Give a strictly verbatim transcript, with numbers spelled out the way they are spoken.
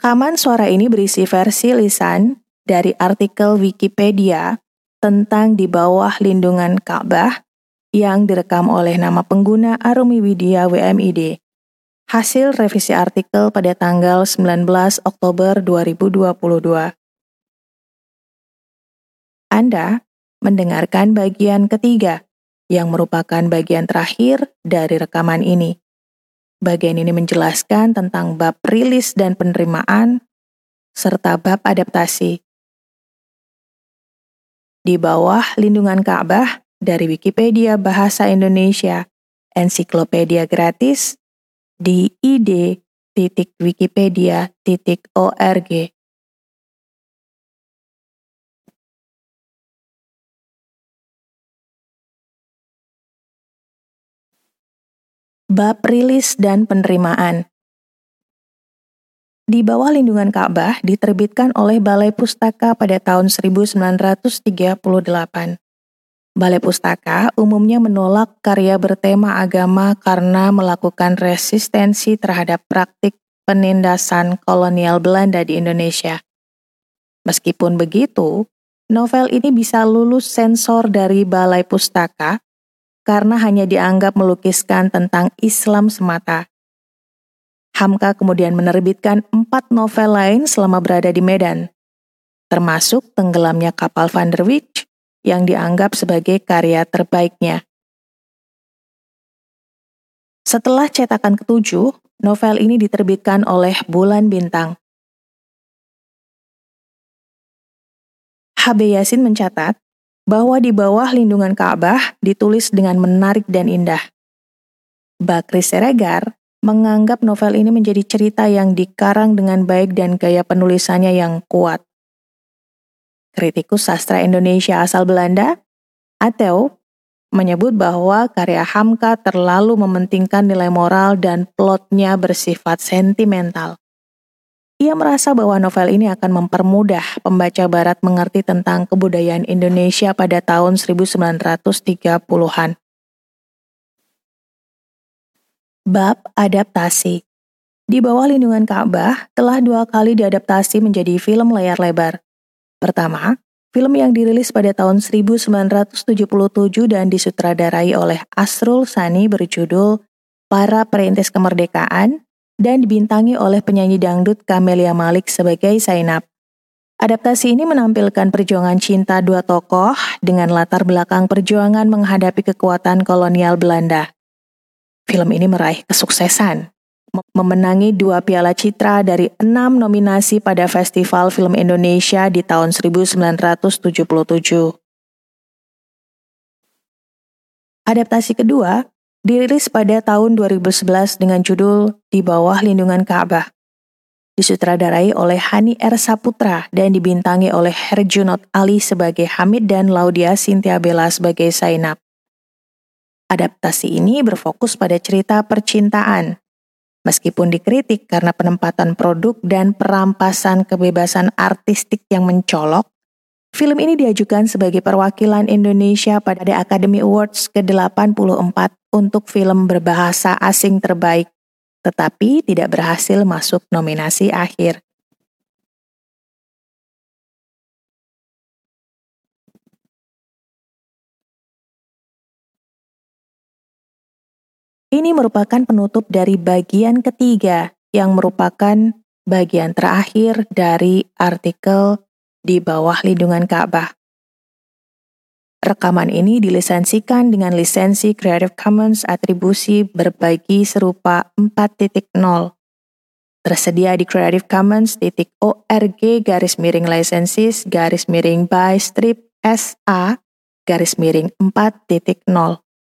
Rekaman suara ini berisi versi lisan dari artikel Wikipedia tentang di bawah lindungan Ka'bah yang direkam oleh nama pengguna Arumi Widya W M I D. Hasil revisi artikel pada tanggal sembilan belas Oktober dua ribu dua puluh dua. Anda mendengarkan bagian ketiga yang merupakan bagian terakhir dari rekaman ini. Bagian ini menjelaskan tentang bab rilis dan penerimaan, serta bab adaptasi. Di bawah lindungan Ka'bah dari Wikipedia Bahasa Indonesia, ensiklopedia gratis di i d titik wikipedia titik org. Bab rilis dan penerimaan. Di bawah lindungan Ka'bah diterbitkan oleh Balai Pustaka pada tahun seribu sembilan ratus tiga puluh delapan. Balai Pustaka umumnya menolak karya bertema agama karena melakukan resistensi terhadap praktik penindasan kolonial Belanda di Indonesia. Meskipun begitu, novel ini bisa lulus sensor dari Balai Pustaka karena hanya dianggap melukiskan tentang Islam semata. Hamka kemudian menerbitkan empat novel lain selama berada di Medan, termasuk tenggelamnya kapal Van der Wijk yang dianggap sebagai karya terbaiknya. Setelah cetakan ketujuh, novel ini diterbitkan oleh Bulan Bintang. H B Yasin mencatat bahwa di bawah lindungan Ka'bah ditulis dengan menarik dan indah. Bakri Siregar menganggap novel ini menjadi cerita yang dikarang dengan baik dan gaya penulisannya yang kuat. Kritikus sastra Indonesia asal Belanda, Ateo, menyebut bahwa karya Hamka terlalu mementingkan nilai moral dan plotnya bersifat sentimental. Ia merasa bahwa novel ini akan mempermudah pembaca barat mengerti tentang kebudayaan Indonesia pada tahun seribu sembilan ratus tiga puluhan. Bab adaptasi. Di bawah lindungan Ka'bah telah dua kali diadaptasi menjadi film layar lebar. Pertama, film yang dirilis pada tahun seribu sembilan ratus tujuh puluh tujuh dan disutradarai oleh Asrul Sani berjudul Para Perintis Kemerdekaan dan dibintangi oleh penyanyi dangdut Camelia Malik sebagai Zainab. Adaptasi ini menampilkan perjuangan cinta dua tokoh dengan latar belakang perjuangan menghadapi kekuatan kolonial Belanda. Film ini meraih kesuksesan, memenangi dua piala citra dari enam nominasi pada Festival Film Indonesia di tahun seribu sembilan ratus tujuh puluh tujuh. Adaptasi kedua dirilis pada tahun dua ribu sebelas dengan judul Di Bawah Lindungan Ka'bah. Disutradarai oleh Hani R. Saputra dan dibintangi oleh Herjunot Ali sebagai Hamid dan Laudia Cynthia Bella sebagai Zainab. Adaptasi ini berfokus pada cerita percintaan. Meskipun dikritik karena penempatan produk dan perampasan kebebasan artistik yang mencolok, film ini diajukan sebagai perwakilan Indonesia pada Academy Awards ke delapan puluh empat untuk film berbahasa asing terbaik, tetapi tidak berhasil masuk nominasi akhir. Ini merupakan penutup dari bagian ketiga yang merupakan bagian terakhir dari artikel Di Bawah Lindungan Ka'bah. Rekaman ini dilisensikan dengan lisensi Creative Commons Atribusi Berbagi Serupa empat titik nol. Tersedia di creative commons titik org garis miring licenses garis miring by strip sa garis miring empat titik nol.